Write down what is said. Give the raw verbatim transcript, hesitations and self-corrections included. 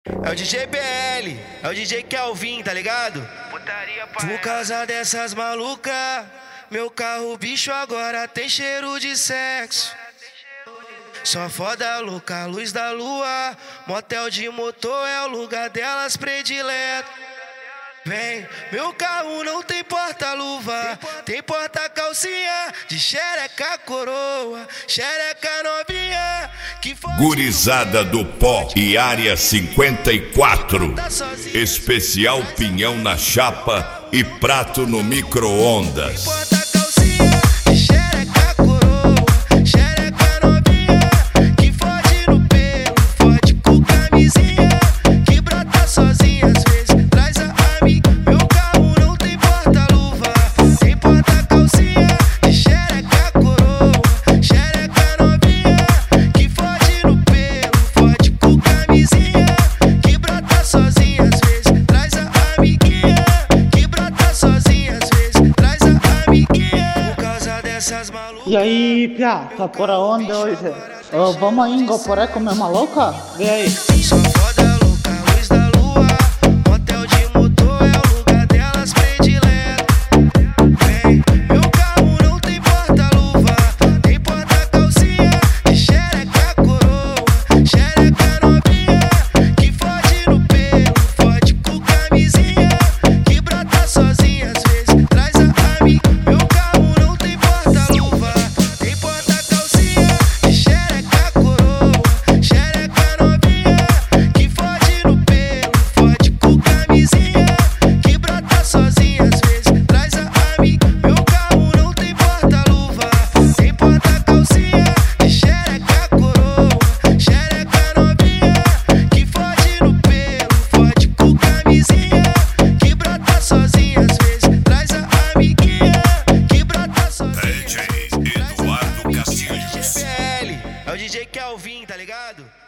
É o D J B L, é o D J Kelvin, tá ligado? Por causa dessas malucas, meu carro bicho agora tem cheiro de sexo. Só foda louca, luz da lua, motel de motor é o lugar delas predileto. Vem, meu carro não tem porta-luva, tem porta-calcinha de xereca coroa, xereca novinha que foi Gurizada do Pó e Área cinquenta e quatro. Especial pinhão na chapa e prato no micro-ondas. E aí, Pia, tá por onde hoje? Uh, vamos aí em Goporé comer uma louca? Vem aí. Só foda louca, luz da lua, motel de motor é o lugar delas predileto. Vem, meu carro não tem porta-luva, tem porta-calcinha de xereca coroa, xereca novinha que fode no pelo, fode com camisinha, que brota sozinha às vezes, traz a amiga. Meu carro não tem porta-luva, tem porta-calcinha de xereca coroa, xereca novinha que fode no pelo, fode com camisinha, que brota sozinha às vezes, traz a amiga. Meu carro não tem porta-luva, tem porta-calcinha de xereca coroa, xereca novinha que fode no pelo, fode com camisinha, que brota sozinha às vezes, traz a amiguinha, que brota sozinha. D J Eduardo Castilhos. É o D J Kelvin, tá ligado?